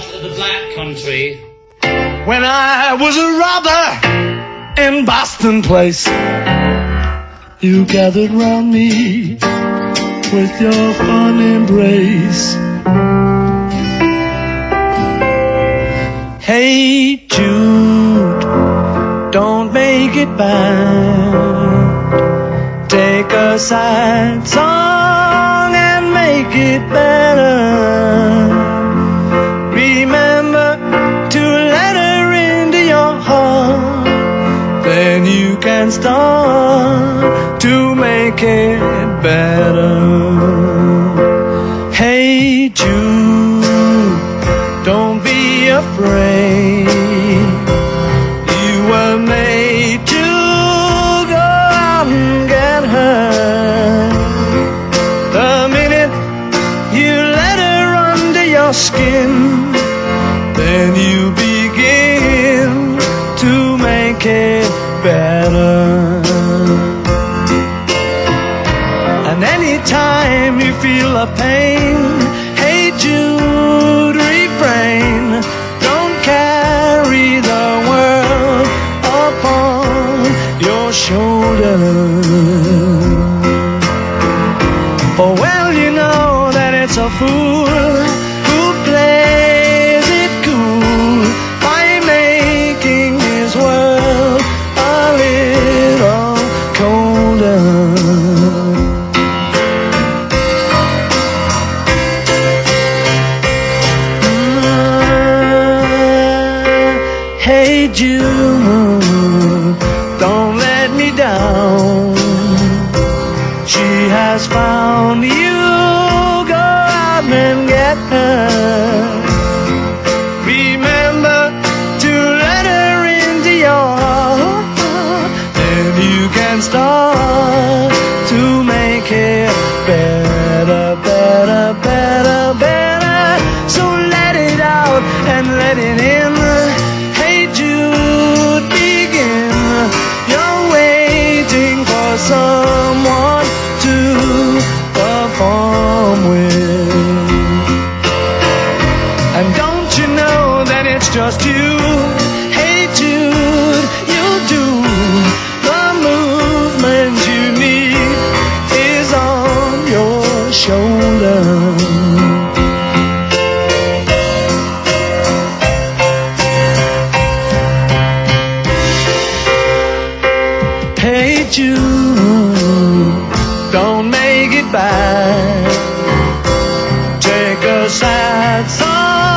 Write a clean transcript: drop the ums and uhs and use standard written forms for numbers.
part of the black country. When I was a robber in Boston Place, you gathered round me with your fond embrace. Hey Jude, don't make it bad. Take a sad song and make it better. Remember to let her into your heart, then you can start to make it better. Hey Jude, don't be afraid. You were made to go out and get her. The minute you let her under your skin, then you begin to make it better. And anytime you feel a pain, hey Jude, refrain. Don't carry the world upon your shoulders. For well you know that it's a fool who plays it cool by making his world a little colder. Hey Jude, don't let me down. She has found you, go out and get her. Remember to let her into your heart, then you can start to make it better, better, better, better. So let it out and let it in. Hey Jude, begin. You're waiting for someone to perform with. And don't you know that it's just you? Hey Jude, you'll do. The movement you need is on your shoulder. Hey Jude, don't make it bad. Take a sad song